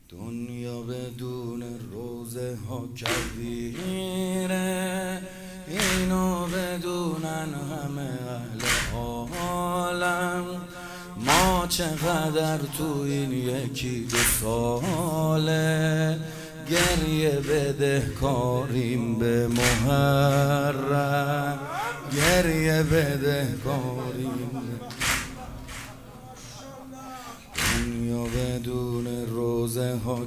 دنیا بدون روزه ها کبیره، اینو بدونن همه اهل عالم. ما چقدر تو این یکی دو ساله گریه بدهکاریم به محرم، گریه بدهکاریم. دنیا بدون روزه ها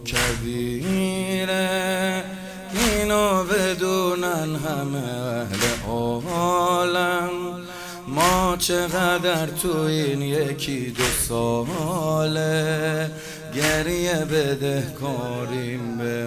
کبیره، اینو بدونن همه اهل عالم. ما چقدر تو این یکی دو ساله گریه بدهکاریم به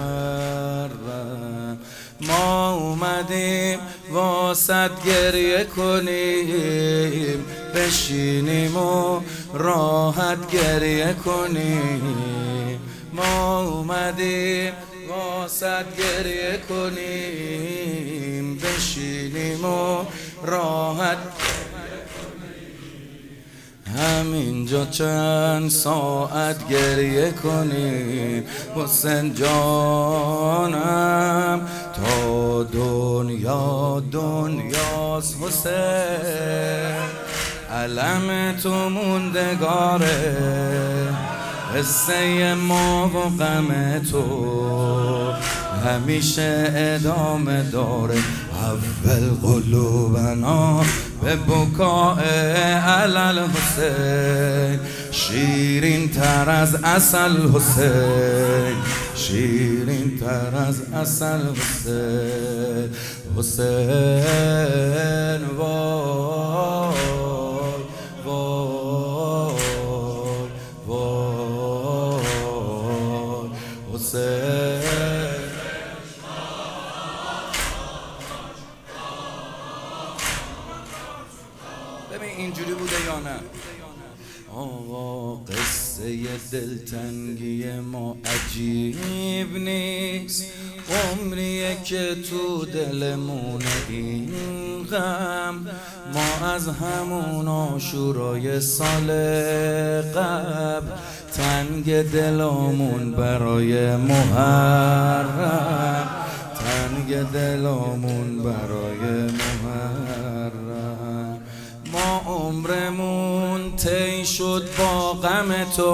محرم. ما اومدیم واسط گریه کنیم، بشینیم و راحت گریه کنیم. ما اومدیم واسط گریه کنیم، بشینیم و راحت. همینجا چند ساعت گریه کنیم حسین جانم، تا دنیا دنیاست حسین. علم تو موندگاره، قصه ما و غم تو همیشه ادامه داره. اول قلوبنا به بکاء علل حسین، شیرین تر از عسل حسین، شیرین تر از عسل حسین. حسین وای وای وای حسین. ببین اینجوری بوده یا نه؟ آقا قصه دلتنگی ما عجیب نیست، عمریه که تو دلمونه این غم. ما از همون عاشورای سال قبل تنگ دلمون برای محرم، تنگ دلمون برای محرم. ما عمرمون طی شد با غم تو،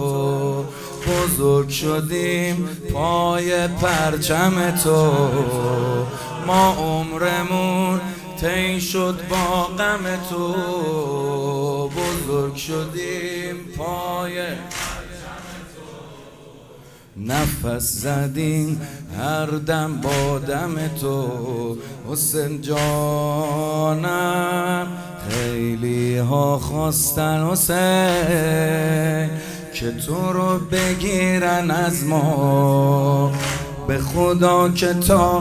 بزرگ شدیم پای پرچم تو. ما عمرمون طی شد با غم تو، بزرگ شدیم پای نفس زدیم هر دم با دم تو. حسین جانم خیلی ها خواستن حسین که تو رو بگیرن از ما، به خدا که تا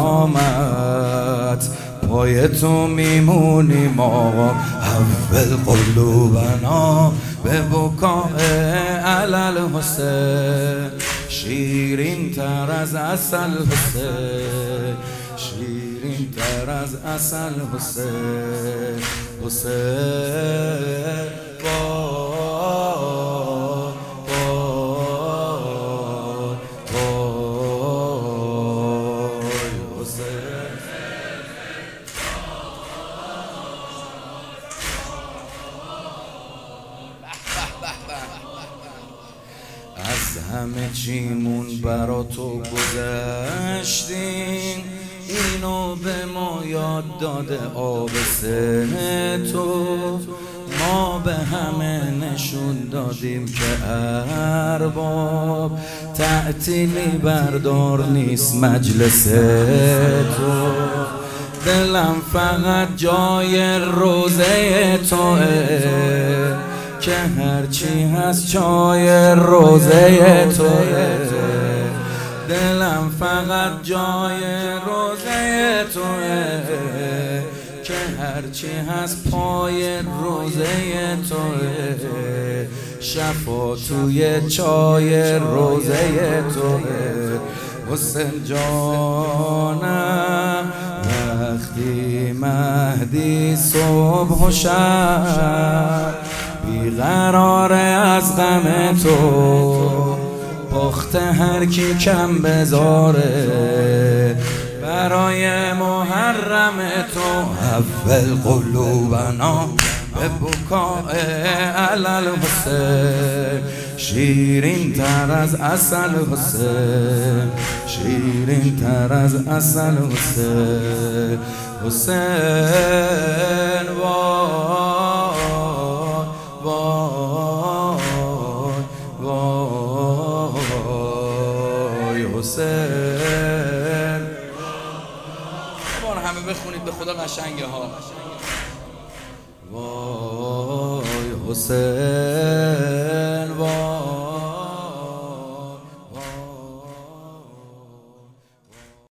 قیامت پای تو میمونیم آقا. اول قلوبنا به بکاء علل حسین، شیرین تر از عسل حسین، شیرین تر از عسل حسین. حسین از همه چیمون برا تو گذشتیم، اینو به ما یاد داده آب سه تو. ما به همه نشون دادیم که ارباب تعطیلی بردار نیست مجلس تو. دلم فقط جای روزه توه، که هرچی هست جای روزه توه. دلم فقط جای روزه توه، که هرچی هست پای روزه توه. شفا توی چای روزه توه. حسین جانم وقتی مهدی صبح و شب بیقراره از غم تو، با ساخته هر کی کم بذاره برای محرم تو اول قلوبنا به بکای علل حسین شیرین تر از عسل حسین شیرین تر از عسل حسین حسین وای وای وای حسین بار همه بخونید به خدا قشنگه ها وای حسین